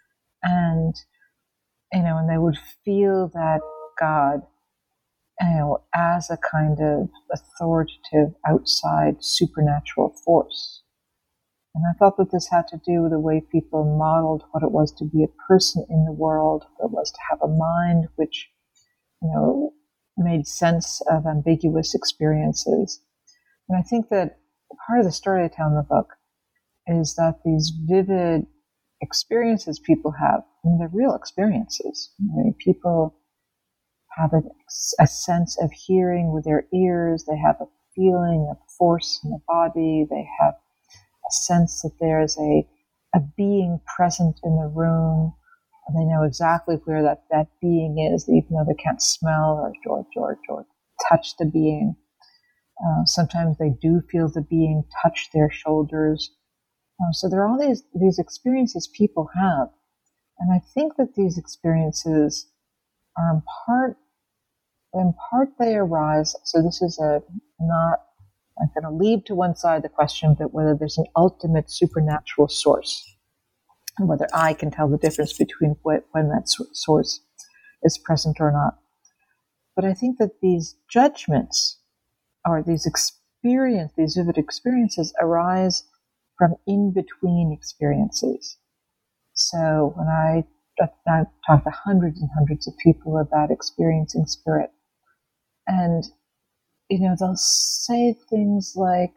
And, you know, and they would feel that God, you know, as a kind of authoritative outside supernatural force. And I thought that this had to do with the way people modeled what it was to be a person in the world, what it was to have a mind which, you know, made sense of ambiguous experiences. And I think that part of the story I tell in the book is that these vivid experiences people have, I mean, they're real experiences. I mean, people have a, a sense of hearing with their ears. They have a feeling of force in the body. They have a sense that there's a, a being present in the room. And they know exactly where that, that being is, even though they can't smell or, or, or, or touch the being. Uh, sometimes they do feel the being touch their shoulders. Uh, so there are all these, these experiences people have. And I think that these experiences are in part, in part they arise, so this is a not, I'm going to leave to one side the question that whether there's an ultimate supernatural source, and whether I can tell the difference between wh- when that source is present or not. But I think that these judgments, or these experience, these vivid experiences, arise from in-between experiences. So when I, I talk to hundreds and hundreds of people about experiencing spirit, and, you know, they'll say things like,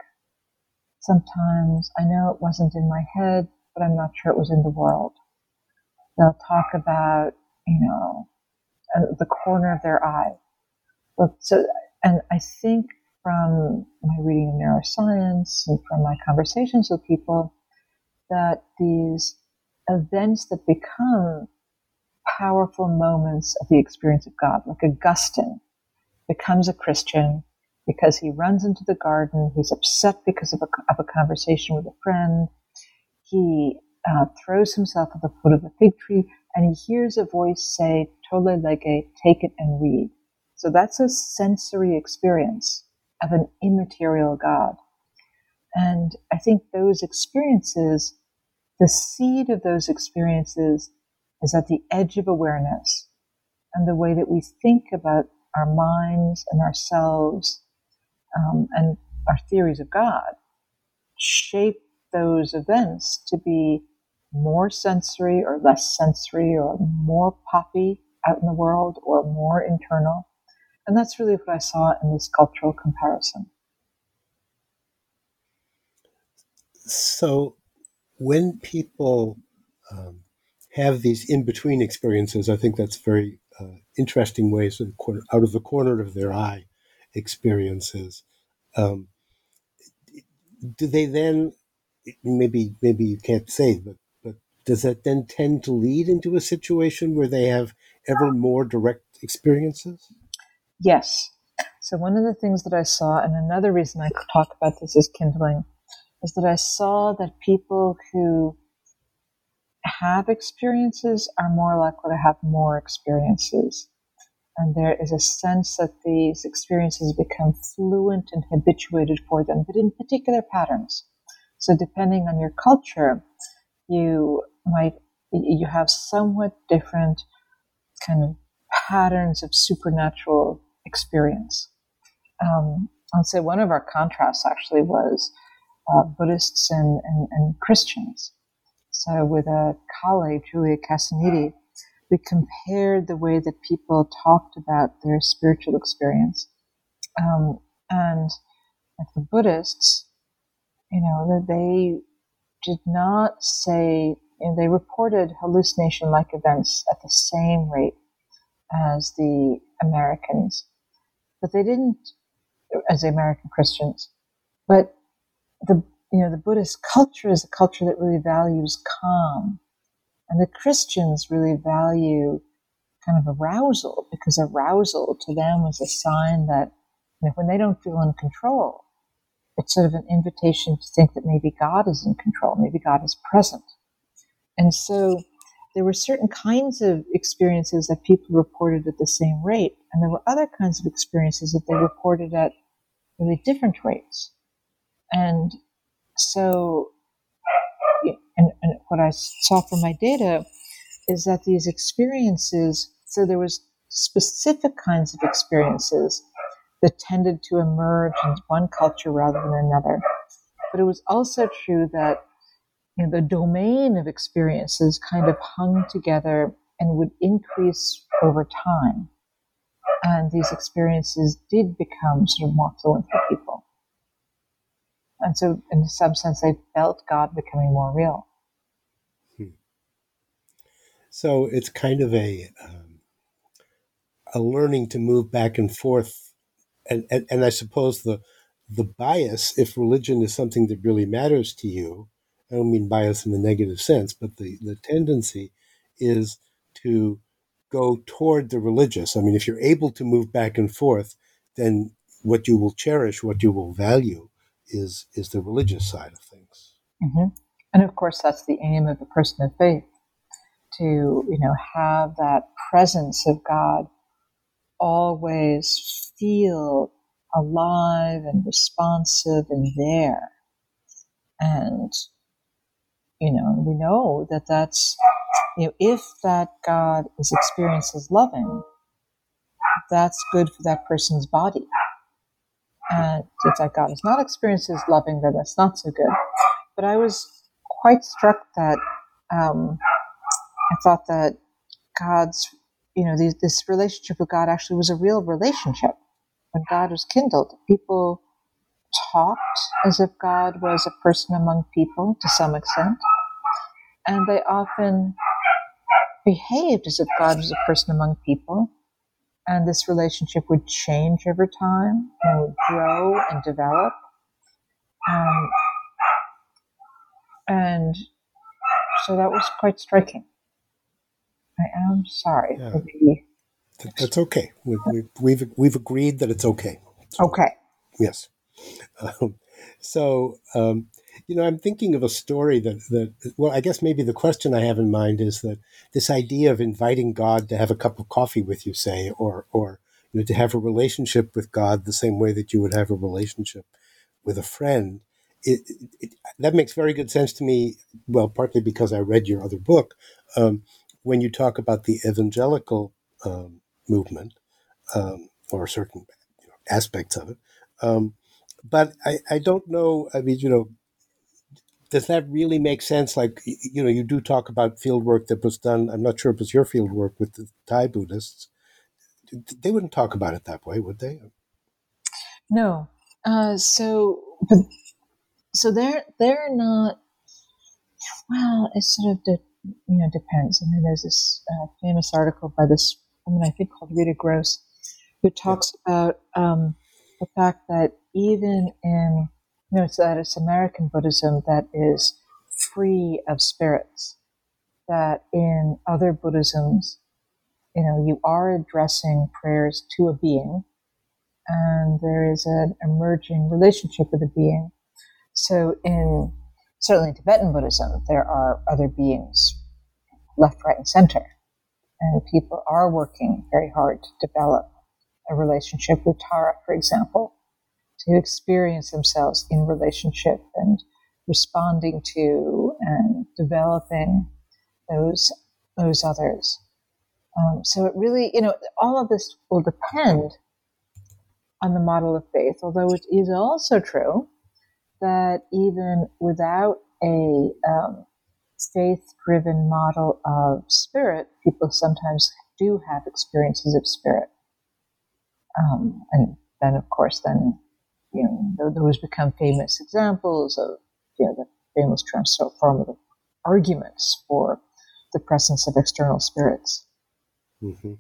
sometimes, I know it wasn't in my head, but I'm not sure it was in the world. They'll talk about, you know, uh, the corner of their eye. Well, so, and I think from my reading of neuroscience and from my conversations with people, that these events that become powerful moments of the experience of God, like Augustine becomes a Christian because he runs into the garden, he's upset because of a, of a conversation with a friend, he uh, throws himself at the foot of a fig tree, and he hears a voice say, "Tolle lege, take it and read." So that's a sensory experience of an immaterial God. And I think those experiences, the seed of those experiences is at the edge of awareness, and the way that we think about our minds and ourselves um, and our theories of God shape those events to be more sensory or less sensory or more poppy out in the world or more internal. And that's really what I saw in this cultural comparison. So when people um, have these in-between experiences, I think that's very uh, interesting ways of corner, out of the corner of their eye experiences. Um, do they then, maybe maybe you can't say, but, but does that then tend to lead into a situation where they have ever more direct experiences? Yes. So one of the things that I saw, and another reason I could talk about this as kindling, is that I saw that people who have experiences are more likely to have more experiences. And there is a sense that these experiences become fluent and habituated for them, but in particular patterns. So depending on your culture, you might, you have somewhat different kind of patterns of supernatural experience. Um, I'll say one of our contrasts actually was uh, Buddhists and, and, and Christians. So with a colleague, Julia Casanidi, we compared the way that people talked about their spiritual experience. Um, and like the Buddhists, you know, they did not say, you know, they reported hallucination-like events at the same rate as the Americans, but they didn't, as the American Christians. But the, you know, the Buddhist culture is a culture that really values calm. And the Christians really value kind of arousal, because arousal to them was a sign that, you know, when they don't feel in control, it's sort of an invitation to think that maybe God is in control, maybe God is present. And so there were certain kinds of experiences that people reported at the same rate, and there were other kinds of experiences that they reported at really different rates. And so, and, and what I saw from my data is that these experiences, so there was specific kinds of experiences that tended to emerge in one culture rather than another. But it was also true that, you know, the domain of experiences kind of hung together and would increase over time. And these experiences did become sort of more fluent for people. And so in some sense, they felt God becoming more real. Hmm. So it's kind of a um, a learning to move back and forth. And, and, and I suppose the the bias, if religion is something that really matters to you, I don't mean bias in the negative sense, but the, the tendency is to go toward the religious. I mean, if you're able to move back and forth, then what you will cherish, what you will value is is the religious side of things. Mm-hmm. And of course, that's the aim of a person of faith, to, you know, have that presence of God always feel alive and responsive and there. And, you know, we know that that's, you know, if that God is experienced as loving, that's good for that person's body. And if that God is not experienced as loving, then that's not so good. But I was quite struck that um, I thought that God's, you know, these, this relationship with God actually was a real relationship. When God was kindled, people talked as if God was a person among people to some extent, and they often behaved as if God was a person among people, and this relationship would change over time and would grow and develop. Um, and so that was quite striking. I am sorry Yeah. for the... That's okay. We, we, we've we've agreed that it's okay. So, okay. Yes. Um, so, um, you know, I'm thinking of a story that, that, well, I guess maybe the question I have in mind is that this idea of inviting God to have a cup of coffee with you, say, or, or, you know, to have a relationship with God the same way that you would have a relationship with a friend. It, it, it, that makes very good sense to me. Well, partly because I read your other book. Um, when you talk about the evangelical um, movement, um, or certain, you know, aspects of it. Um, but I, I don't know, I mean, you know, does that really make sense? Like, you know, you do talk about field work that was done. I'm not sure if it was your field work with the Thai Buddhists. They wouldn't talk about it that way, would they? No. Uh, so, so they're they're not. Well, it sort of de- you know depends. I mean, there's this uh, famous article by this woman, I think, called Rita Gross, who talks yeah. about um, the fact that even in you know, it's that it's American Buddhism that is free of spirits. That in other Buddhisms, you know, you are addressing prayers to a being, and there is an emerging relationship with a being. So in certainly in Tibetan Buddhism, there are other beings left, right, and center. And people are working very hard to develop a relationship with Tara, for example, to experience themselves in relationship and responding to and developing those those others. Um, so it really, you know, all of this will depend on the model of faith, although it is also true that even without a um, faith-driven model of spirit, people sometimes do have experiences of spirit. Um, and then, of course, then, you know, those become famous examples of, you know, the famous transformative arguments for the presence of external spirits. Mm-hmm.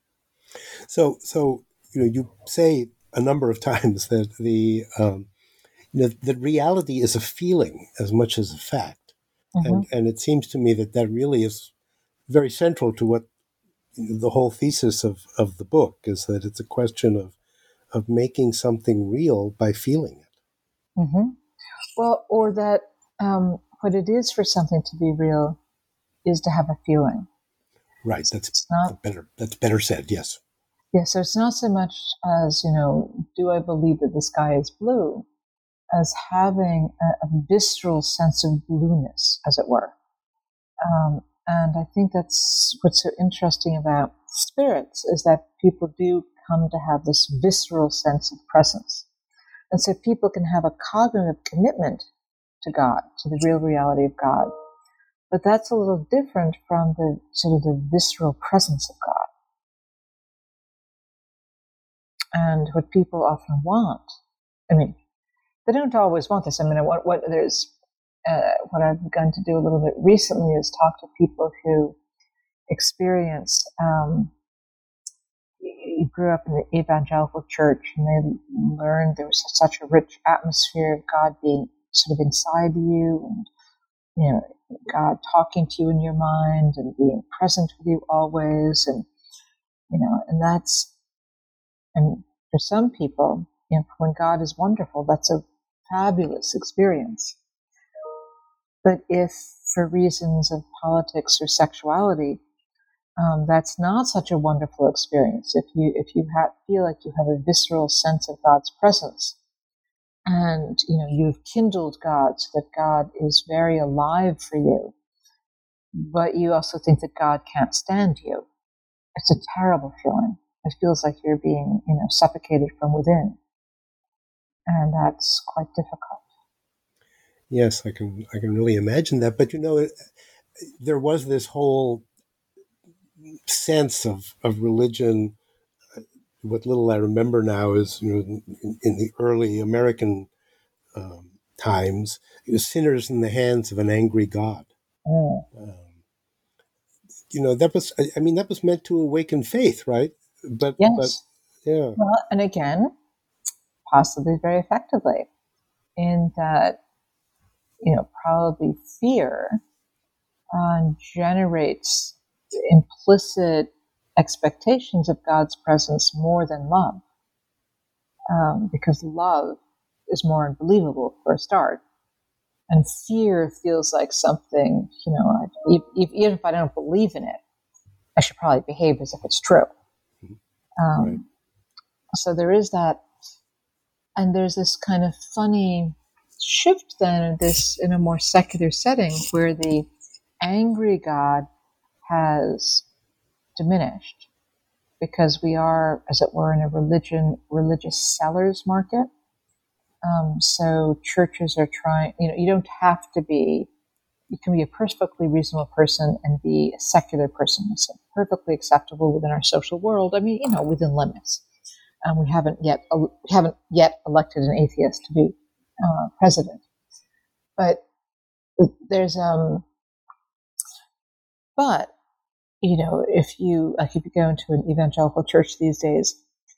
So, so, you know, you say a number of times that the, um, you know, that reality is a feeling as much as a fact. Mm-hmm. And, and it seems to me that that really is very central to what you know, the whole thesis of, of the book is, that it's a question of, of making something real by feeling it. Mm-hmm. Well, or that um, what it is for something to be real is to have a feeling. Right. That's it's not, better. That's better said. Yes. Yeah. So it's not so much as, you know, do I believe that the sky is blue, as having a, a visceral sense of blueness, as it were. Um, and I think that's what's so interesting about spirits, is that people do come to have this visceral sense of presence. And so people can have a cognitive commitment to God, to the real reality of God. But that's a little different from the sort of the visceral presence of God. And what people often want, I mean, they don't always want this. I mean, what, what there's, uh, what I've begun to do a little bit recently is talk to people who experience, um, you grew up in the evangelical church and they learned there was such a rich atmosphere of God being sort of inside you, and, you know, God talking to you in your mind and being present with you always. And, you know, and that's, and for some people, you know, when God is wonderful, that's a fabulous experience. But if for reasons of politics or sexuality, um, that's not such a wonderful experience. If you if you ha- feel like you have a visceral sense of God's presence, and you know you've kindled God so that God is very alive for you, but you also think that God can't stand you, it's a terrible feeling. It feels like you're being, you know, suffocated from within, and that's quite difficult. Yes, I can I can really imagine that. But you know, it, there was this whole sense of, of religion. What little I remember now is, you know, in, in the early American um, times, it was sinners in the hands of an angry God. Mm. Um, you know, that was, I, I mean, that was meant to awaken faith, right? But, Yes. but yeah. Well, and again, possibly very effectively, in that, you know, probably fear uh, generates implicit expectations of God's presence more than love, um, because love is more unbelievable for a start, and fear feels like something, you know, if, if, even if I don't believe in it, I should probably behave as if it's true. Um, right. So there is that, and there's this kind of funny shift then, this in a more secular setting where the angry God has diminished, because we are, as it were, in a religion, religious seller's market. Um, so churches are trying, you know, you don't have to be, you can be a perfectly reasonable person and be a secular person. It's perfectly acceptable within our social world. I mean, you know, within limits. Um, we haven't yet we haven't yet elected an atheist to be uh, president, but there's um, but you know, if you like, if you go into an evangelical church these days,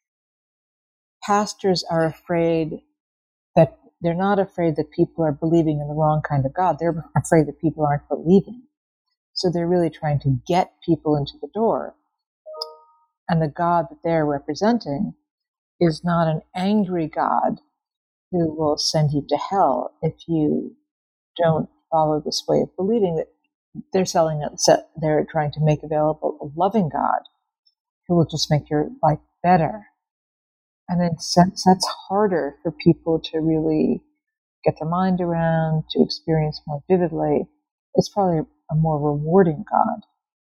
pastors are afraid that they're not afraid that people are believing in the wrong kind of God. They're afraid that people aren't believing. So they're really trying to get people into the door. And the God that they're representing is not an angry God who will send you to hell if you don't follow this way of believing. That they're selling it, they're trying to make available a loving God who will just make your life better. And in a sense, that's harder for people to really get their mind around, to experience more vividly. It's probably a more rewarding God.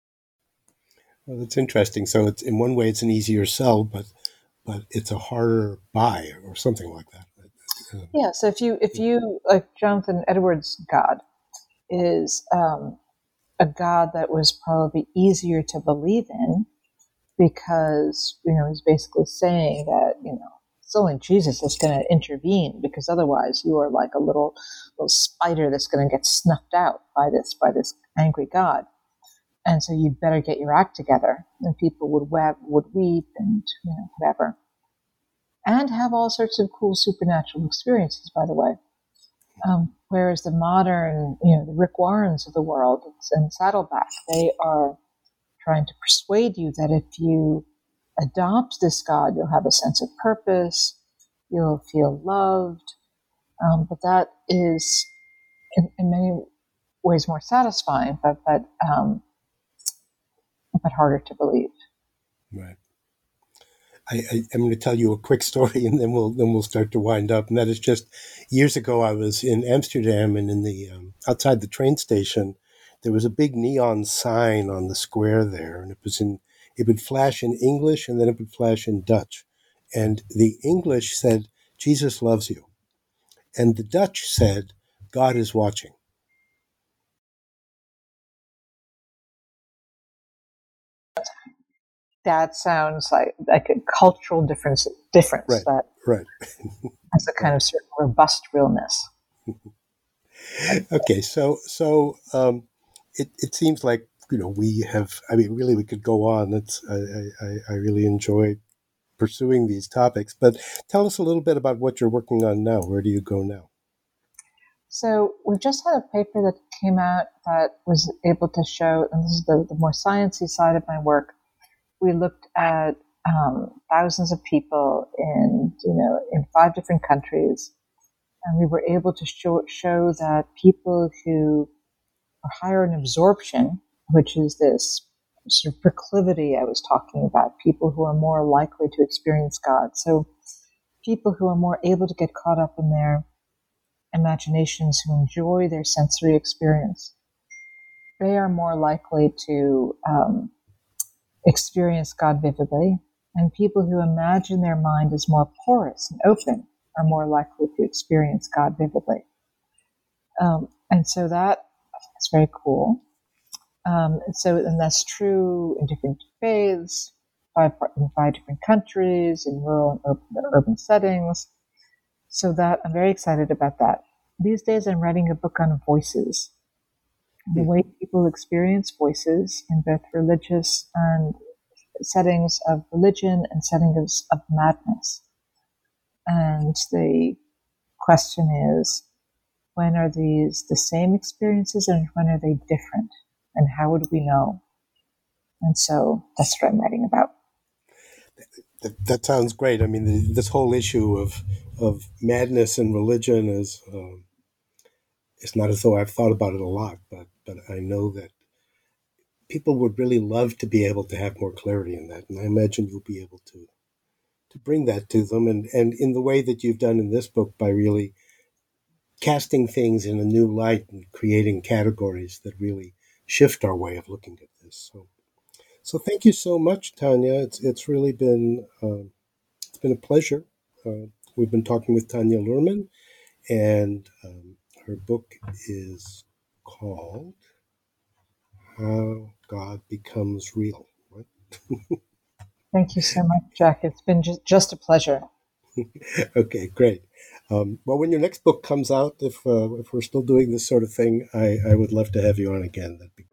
Well, that's interesting. So it's in one way it's an easier sell, but but it's a harder buy or something like that. Um, yeah. So if you if you like Jonathan Edwards' God is um, a God that was probably easier to believe in because you know he's basically saying that you know it's only Jesus that's going to intervene because otherwise you are like a little little spider that's going to get snuffed out by this by this angry God. And so you'd better get your act together. And people would web, would weep and, you know, whatever. And have all sorts of cool supernatural experiences, by the way. Um, whereas the modern, you know, the Rick Warrens of the world and Saddleback, they are trying to persuade you that if you adopt this God, you'll have a sense of purpose, you'll feel loved. Um, but that is, in, in many ways, more satisfying, but, but, um, but harder to believe. Right. I, I, I'm going to tell you a quick story, and then we'll then we'll start to wind up. And that is just years ago, I was in Amsterdam, and in the um, outside the train station, there was a big neon sign on the square there, and it was in it would flash in English, and then it would flash in Dutch, and the English said, "Jesus loves you," and the Dutch said, "God is watching." That sounds like like a cultural difference. Difference Right, that right. has a kind of certain robust realness. Okay, so so um, it it seems like you know we have. I mean, really, we could go on. It's I I, I really enjoy pursuing these topics. But tell us a little bit about what you're working on now. Where do you go now? So we just had a paper that came out that was able to show, and this is the, the more sciencey side of my work. We looked at um, thousands of people in you know in five different countries, and we were able to show, show that people who are higher in absorption, which is this sort of proclivity I was talking about, people who are more likely to experience God. So people who are more able to get caught up in their imaginations, who enjoy their sensory experience, they are more likely to um, experience God vividly. And people who imagine their mind is more porous and open are more likely to experience God vividly. Um, and so that is very cool. Um, so, and that's true in different faiths, five, in five different countries, in rural and urban, urban settings. So that I'm very excited about that. These days, I'm writing a book on voices, the way people experience voices in both religious and settings of religion and settings of madness. And the question is, when are these the same experiences and when are they different? And how would we know? And so that's what I'm writing about. That, that sounds great. I mean, the, this whole issue of of madness and religion is um, it's not as though I've thought about it a lot, but but I know that people would really love to be able to have more clarity in that, and I imagine you'll be able to to bring that to them, and and in the way that you've done in this book by really casting things in a new light and creating categories that really shift our way of looking at this. So, so thank you so much, Tanya. It's it's really been uh, it's been a pleasure uh, We've been talking with Tanya Luhrmann, and um, her book is called How God Becomes Real. Right? Thank you so much, Jack. It's been just, just a pleasure. Okay, great. Um, well, when your next book comes out, if uh, if we're still doing this sort of thing, I, I would love to have you on again. That'd be